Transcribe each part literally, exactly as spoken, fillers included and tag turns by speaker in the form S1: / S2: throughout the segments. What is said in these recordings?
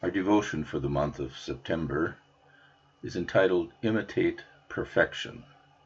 S1: Our devotion for the month of September is entitled Imitate Perfection.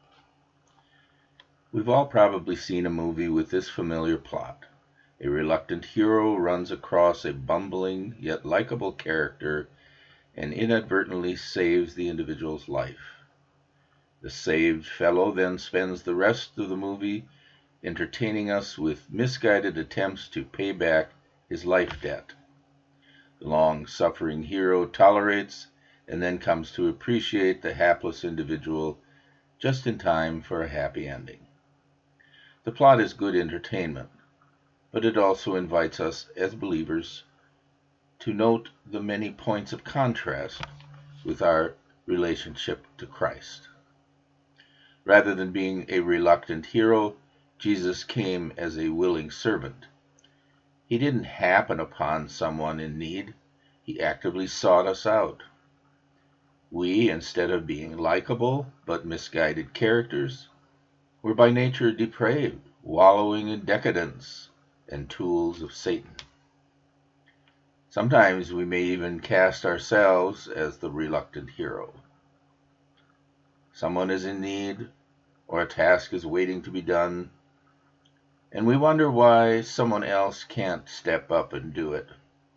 S1: We've all probably seen a movie with this familiar plot. A reluctant hero runs across a bumbling yet likable character and inadvertently saves the individual's life. The saved fellow then spends the rest of the movie entertaining us with misguided attempts to pay back his life debt. The long-suffering hero tolerates and then comes to appreciate the hapless individual just in time for a happy ending. The plot is good entertainment, but it also invites us as believers to note the many points of contrast with our relationship to Christ. Rather than being a reluctant hero, Jesus came as a willing servant. He didn't happen upon someone in need. He actively sought us out. We, instead of being likable but misguided characters, were by nature depraved, wallowing in decadence and tools of Satan. Sometimes we may even cast ourselves as the reluctant hero. Someone is in need, or a task is waiting to be done, and we wonder why someone else can't step up and do it.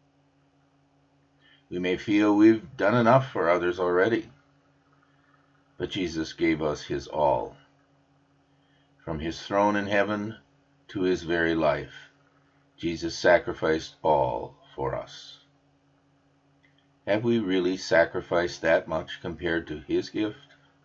S1: We may feel we've done enough for others already, but Jesus gave us his all. From his throne in heaven to his very life, Jesus sacrificed all for us. Have we really sacrificed that much compared to his gift?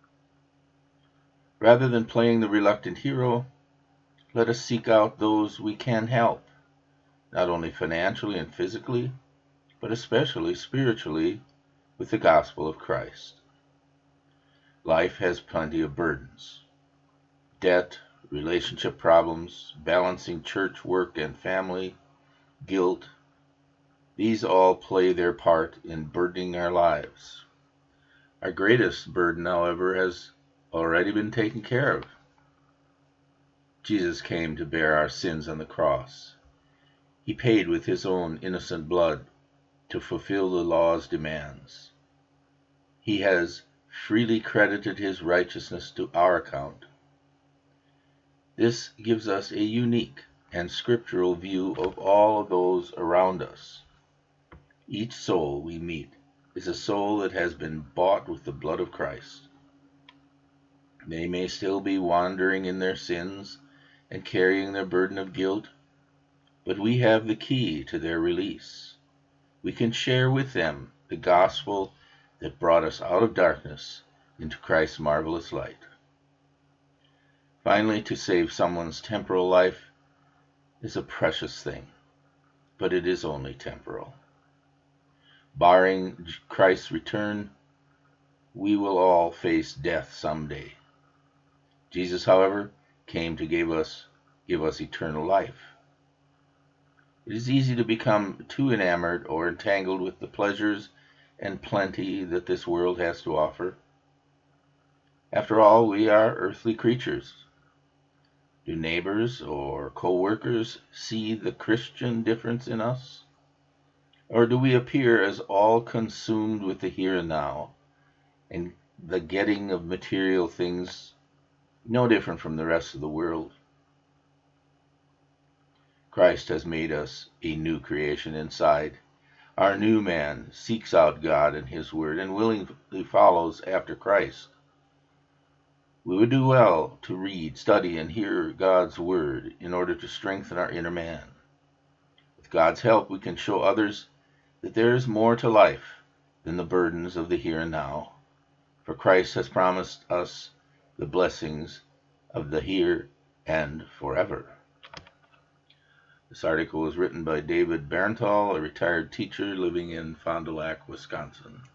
S1: Rather than playing the reluctant hero, let us seek out those we can help, not only financially and physically, but especially spiritually with the gospel of Christ. Life has plenty of burdens. Debt, relationship problems, balancing church work and family, guilt. These all play their part in burdening our lives. Our greatest burden, however, has already been taken care of. Jesus came to bear our sins on the cross. He paid with his own innocent blood to fulfill the law's demands. He has freely credited his righteousness to our account. This gives us a unique and scriptural view of all of those around us. Each soul we meet is a soul that has been bought with the blood of Christ. They may still be wandering in their sins and carrying their burden of guilt, but we have the key to their release. We can share with them the gospel that brought us out of darkness into Christ's marvelous light. Finally, to save someone's temporal life is a precious thing, but it is only temporal. Barring Christ's return, we will all face death someday. Jesus, however, came to give us, give us eternal life. It is easy to become too enamored or entangled with the pleasures and plenty that this world has to offer. After all, we are earthly creatures. Do neighbors or co-workers see the Christian difference in us? Or do we appear as all consumed with the here and now, and the getting of material things no different from the rest of the world? Christ has made us a new creation inside. Our new man seeks out God and his word and willingly follows after Christ. We would do well to read, study, and hear God's word in order to strengthen our inner man. With God's help, we can show others that there is more to life than the burdens of the here and now, for Christ has promised us the blessings of the here and forever. This article was written by David Barenthal, a retired teacher living in Fond du Lac, Wisconsin.